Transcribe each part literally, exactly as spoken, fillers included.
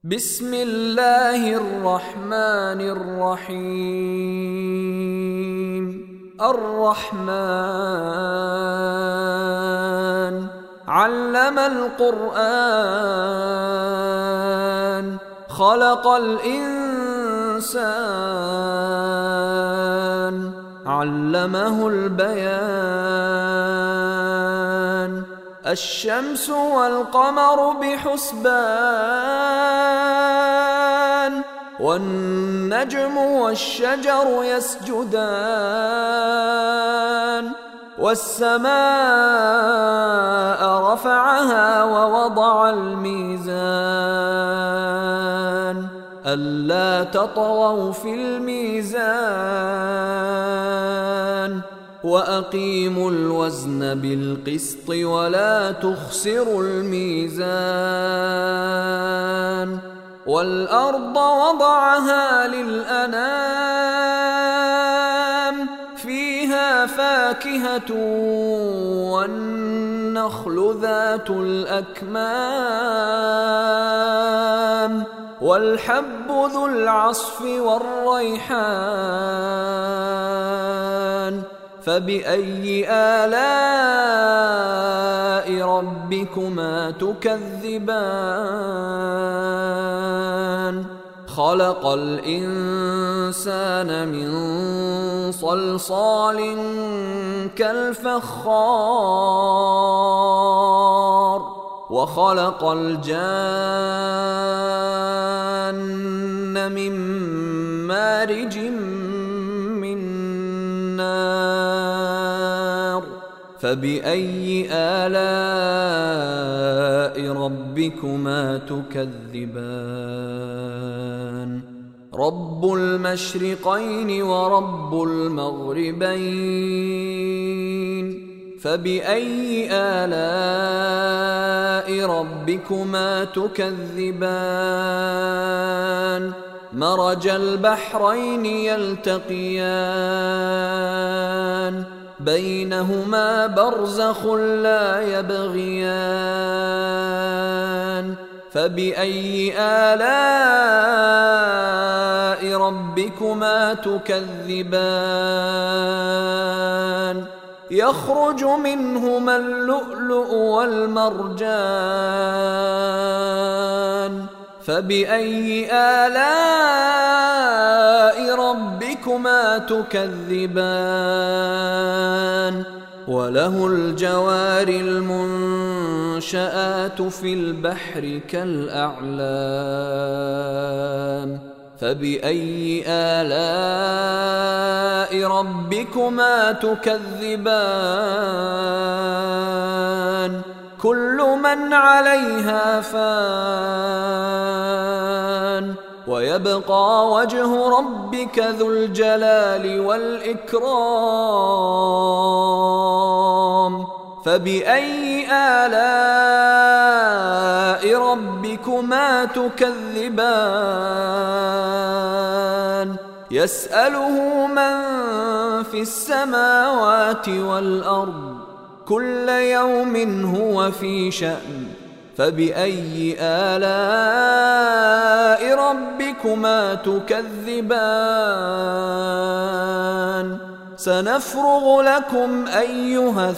بسم الله الرحمن الرحيم. الرحمن علم القرآن خلق الإنسان علمه البيان. الشمس والقمر بحسبان والنجم والشجر يسجدان. والسماء رفعها ووضع الميزان ألا تطغوا في الميزان وأقيموا الوزن بالقسط ولا تخسروا الميزان. والأرض وضعها للأنام فيها فاكهة والنخل ذات الأكمام والحب ذو العصف والريحان. فبأي آلاء ربكما تكذبان؟ خلق الإنسان من صلصال كالفخار وخلق الجان من مارج من نار. فبأي آلاء ربكما تكذبان؟ رب المشرقين ورب المغربين. فبأي آلاء ربكما تكذبان؟ مرج البحرين يلتقيان بينهما برزخ لا يبغيان. فبأي آلاء ربكما تكذبان؟ يخرج منهما اللؤلؤ والمرجان. فبأي آلاء ربكما تكذبان؟ وله الجوار المنشآت في البحر كالأعلام. فبأي آلاء ربكما تكذبان؟ كل من عليها فان ويبقى وجه ربك ذو الجلال والإكرام. فبأي آلاء ربكما تكذبان؟ يسأله من في السماوات والأرض كل يوم هو في شأن. فبأي آلاء ربكما تكذبان؟ سنفرغ لكم أيها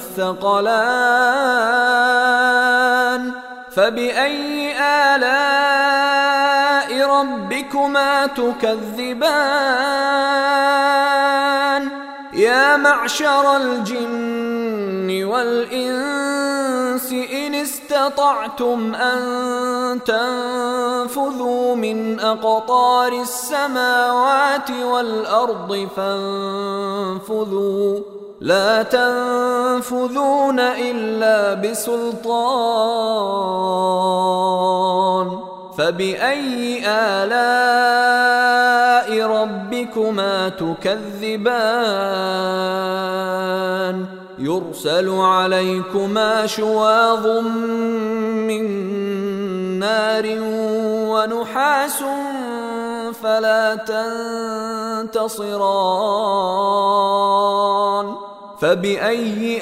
الثقلان. فبأي آلاء ربكما تكذبان؟ يا معشر الجن والإنس إن استطعتم أن تنفذوا من أقطار السماوات والأرض فانفذوا لا تنفذون إلا بسلطان. فبأي آلاء ربكما تكذبان؟ يرسل عليكما شواظ من نار ونحاس فلا تنتصران. فبأي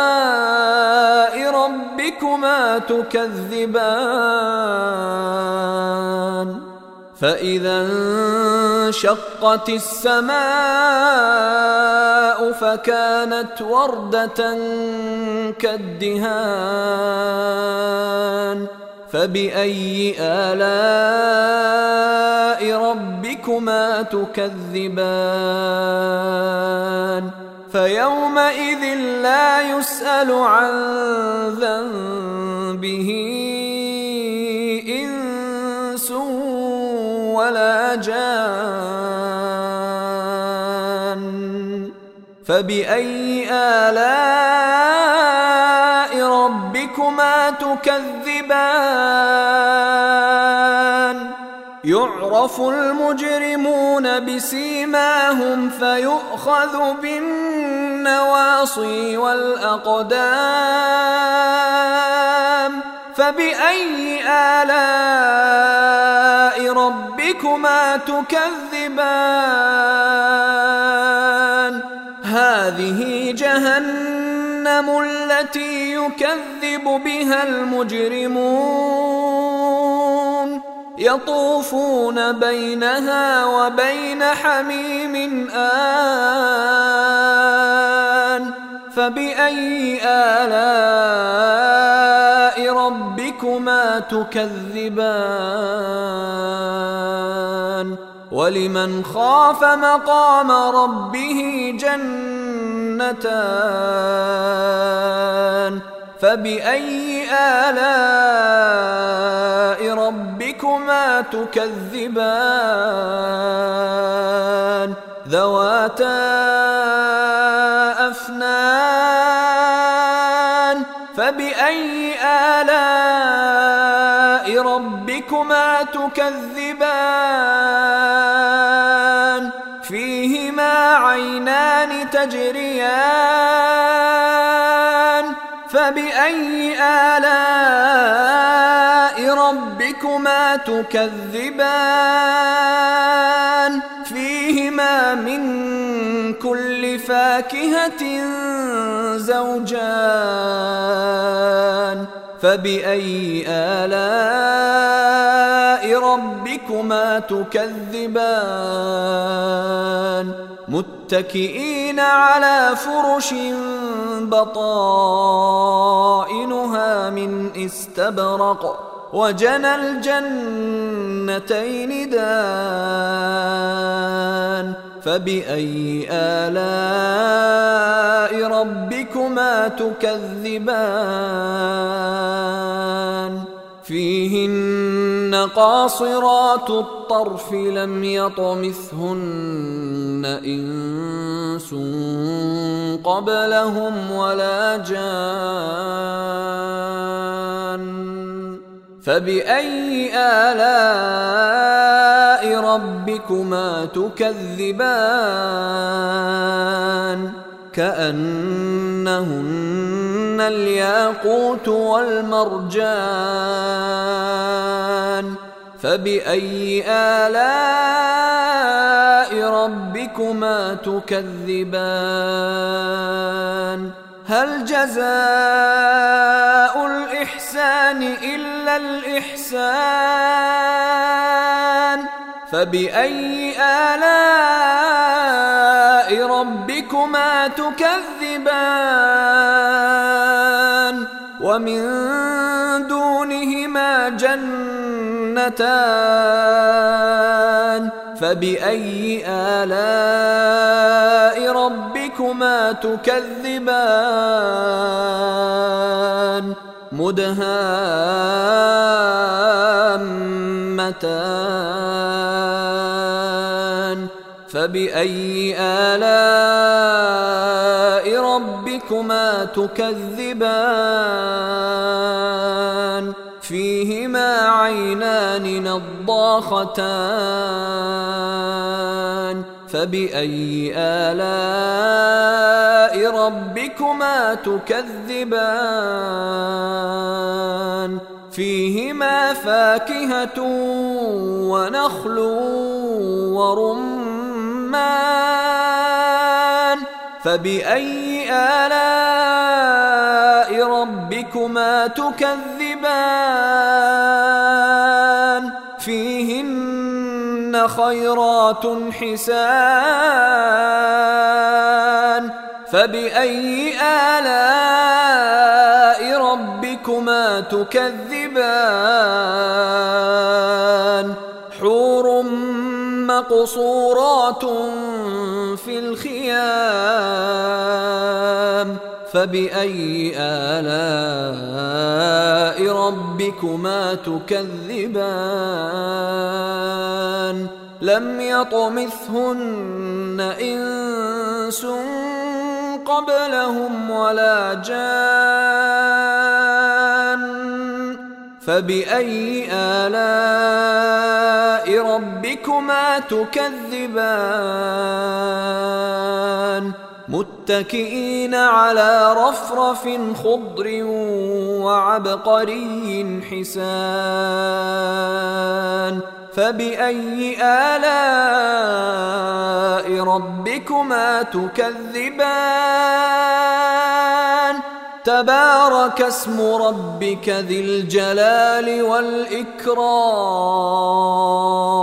آلاء ربكما تكذبان فإذا انشقت السماء فكانت وردة كالدهان فبأي آلاء ربكما تكذبان فيومئذ لا يسأل عن ذنبه إنس ولا جان فبأي آلاء ربكما تكذبان يعرف المجرمون بسيماهم فيؤخذ بالنواصي والأقدام فبأي آلاء ربكما تكذبان هذه جهنم التي يكذب بها المجرمون يطوفون بينها وبين حميم آن فبأي آلاء ربكما تكذبان ولمن خاف مقام ربه جنتان فبأي آلاء ربكما تكذبان ذواتا أفنان فبأي آلاء ربكما تكذبان فيهما عينان تجريان فبأي آلاء ربكما تكذبان فيهما من كل فاكهة زوجان فبأي آلاء ربكما تكذبان متكئين على فرش بطائنها من استبرق وجنى الجنتين دان فبأي آلاء ربكما تكذبان فيهن قاصرات الطرف لم يطمثهن إنس قبلهم ولا جان فبأي آلاء ربكما تكذبان كأنهن الياقوت والمرجان فبأي آلاء ربكما تكذبان هل جزاء الإحسان إلا الإحسان فبأي آلاء ربكما تكذبان ومن دونهما جنتان فبأي آلاء ربكما تكذبان مدهامتان فبأي آلاء ربكما تكذبان فيهما عينان نضاختان فبأي آلاء ربكما تكذبان فيهما فاكهة ونخل ورمان فبأي آلاء ربكما تكذبان فيهن فيهن خيرات حسان فبأي آلاء ربكما تكذبان حور مقصورات في الخيام فبأي آلاء ربكما تكذبان لم يطمثهن إنس قبلهم ولا جان فبأي آلاء ربكما تكذبان متكئين على رفرف خضر وعبقري حسان فبأي آلاء ربكما تكذبان تبارك اسم ربك ذي الجلال والإكرام